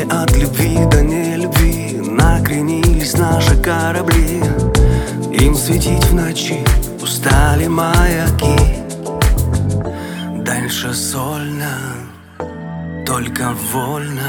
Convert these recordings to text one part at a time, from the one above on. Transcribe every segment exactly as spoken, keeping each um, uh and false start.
от любви до нелюбви накренились наши корабли. Им светить в ночи устали маяки. Дальше сольно, только вольно.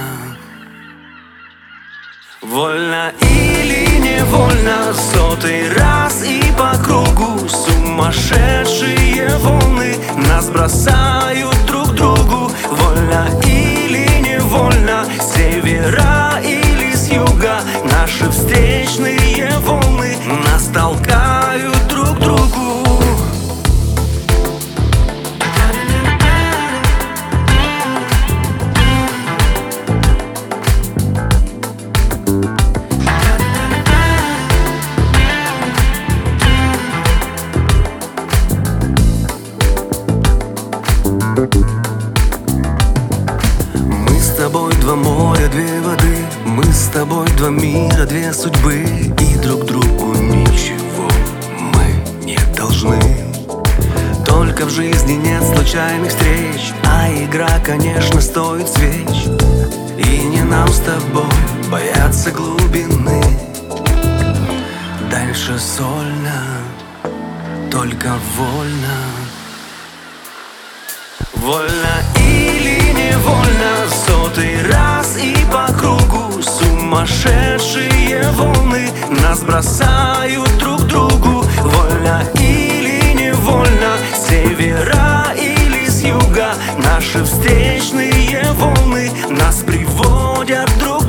Вольно или невольно, сотый раз и по кругу сумасшедшие волны нас бросают друг другу. Вольно или невольно, с севера или с юга, наши встречные волны нас толкают друг к другу. Мы с тобой два моря, две воды. Мы с тобой два мира, две судьбы. И друг другу ничего мы не должны. Только в жизни нет случайных встреч, а игра, конечно, стоит свеч. И не нам с тобой бояться глубины. Дальше сольно, только вольно. Вольно или невольно, сотый раз и по кругу сумасшедшие волны нас бросают друг к другу. Вольно или невольно, с севера или с юга, наши встречные волны нас приводят друг